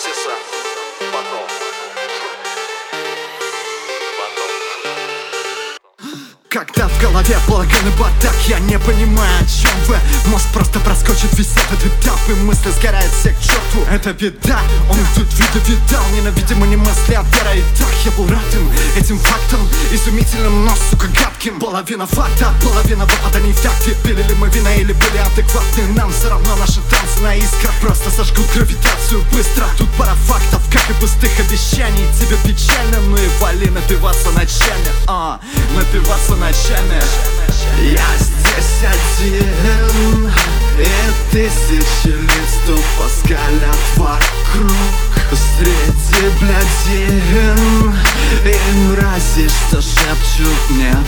Оксиса. Потом. Когда в голове балаган и бардак, я не понимаю, о чем вы. Мозг просто проскочит весь этот этап, и мысли сгорают все к черту. Это беда, он тут видал, ненавидимо не мысли, а вера. И так я был рад этим фактом, изумительным, но, сука, гадким. Половина факта, половина выпада не в такте. Пили ли мы вина или были адекватны? Нам все равно наши танцы на искрах просто сожгут гравитацию быстро. Тут пара фактов, как и пустых обещаний. Тебе печально, ну и вали напиваться ночами. Напиваться ночами. Я здесь один, и тысячи лиц тупо скалят вокруг. Среди блядин и мрази, что шепчут мне